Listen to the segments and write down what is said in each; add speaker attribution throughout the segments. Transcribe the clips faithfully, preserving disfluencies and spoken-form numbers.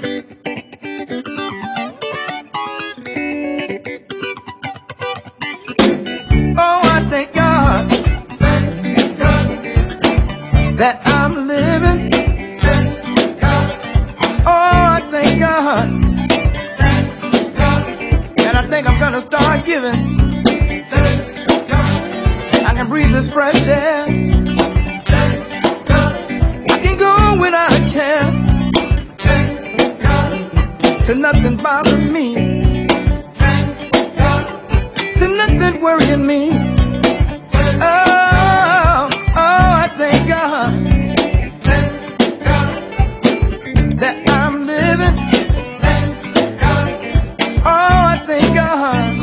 Speaker 1: Oh, I thank God that I'm living. Oh, I thank God, and I think I'm gonna start giving. I can breathe this fresh air. I can go when I can. So nothing bothering me. So nothing worrying me. Oh, oh, I thank God that I'm living. Oh, I thank God,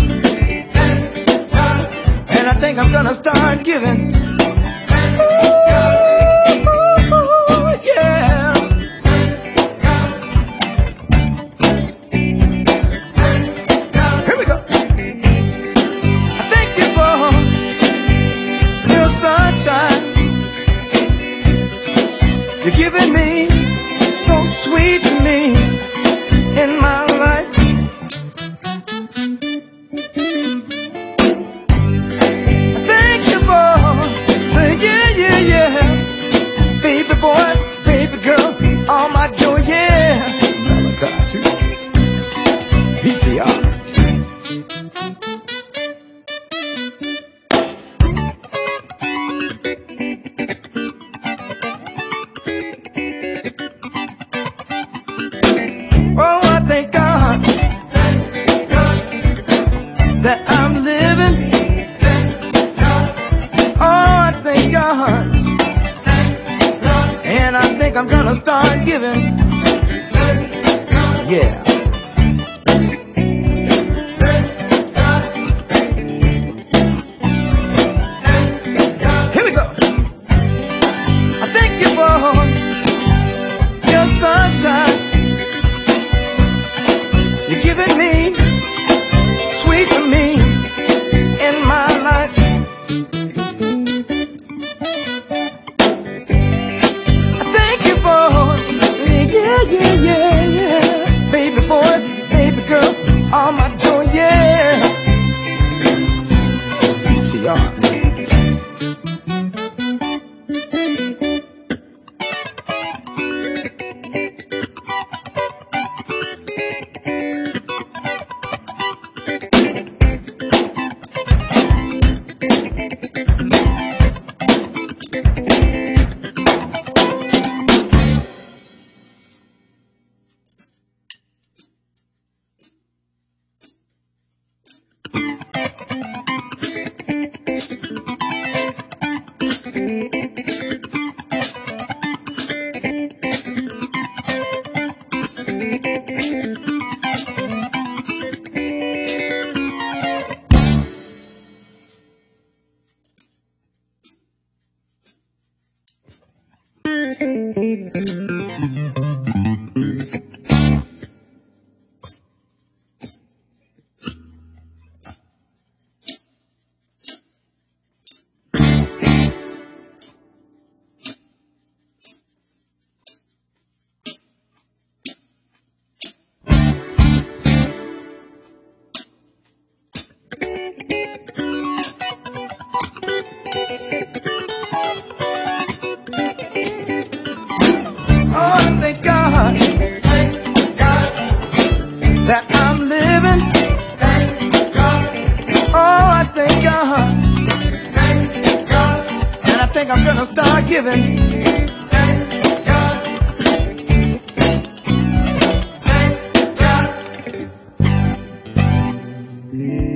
Speaker 1: and I think I'm gonna start giving. Ooh, yeah. Here we go. I thank you for your sunshine you're giving me, so sweet to me in my life. Baby boy, baby girl, all my joy, yeah. Oh, God, too. P T R. Oh, I thank God that I'm living. Oh, I thank God, and I think I'm gonna start giving. Yeah. Here we go. I thank you for your sunshine you're giving me, sweet to me in my life. Yeah, yeah, yeah. Baby boy, baby girl, all my joy, yeah. P T R. Oh, I thank God that I'm living. Oh, I thank God, and I think I'm gonna start giving. Mm-hmm.